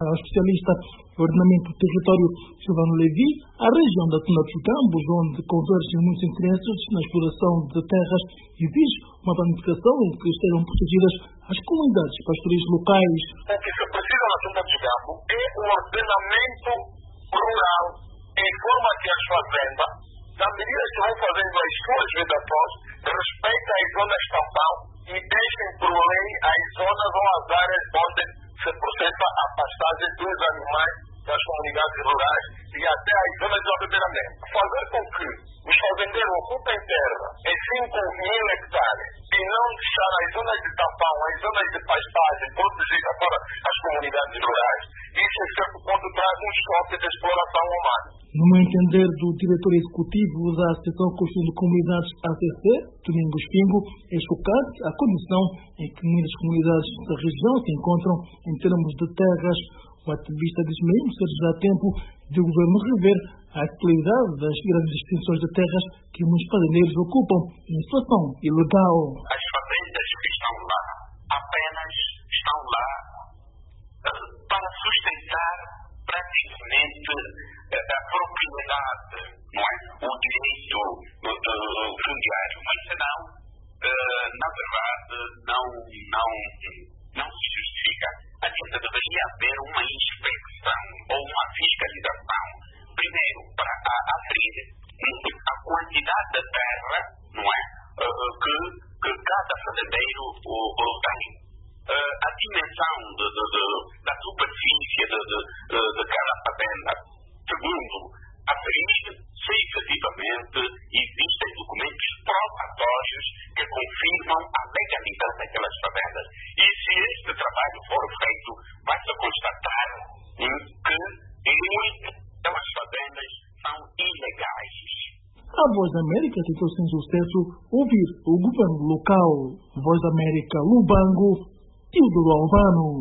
o especialista em ordenamento do território Silvano Levi, a região da Tuna dos Campos, onde convergem muitos interesses na exploração de terras, exige uma planificação em que estejam protegidas as comunidades pastoris locais. O que se precisa na Tuna dos Campos é um ordenamento rural em forma que as fazendas, na medida que vão fazendo as suas vedações, respeitem as zonas tampão e deixem por lei as zonas ou as áreas onde se processa a pastagem dos animais das comunidades rurais e até as zonas de abeberamento. Fazer com que os fazendeiros ocupem terra em 5.000 hectares e não deixar as zonas de tampão, as zonas de pastagem protegidas para as comunidades rurais, isso em certo ponto traz um choque de exploração humana. No entender do diretor executivo da Associação Construção de Comunidades ACC, Domingos Pingo, é chocante a condição em que muitas comunidades da região se encontram em termos de terras. O ativista diz mesmo ser já tempo de o governo rever a actualidade das grandes extensões de terras que muitos fazendeiros ocupam em situação ilegal. As fazendas que estão lá apenas estão lá para sustentar praticamente a propriedade, não é? O direito fundiário, mas senão, na verdade, não se justifica. Adianta, deveria haver uma inspeção ou uma fiscalização, primeiro, para aferir a quantidade de terra, não é? Que cada fazendeiro tem. A dimensão da superfície de cada fazenda. Segundo, aferir se efetivamente existem documentos probatórios que confirmam a legalidade daquelas fazendas. E se este trabalho for feito, vai-se constatar que muitas das fazendas são ilegais. A Voz da América tentou sem sucesso ouvir o governo local. Voz da América, Lubango, Teodoro Albano.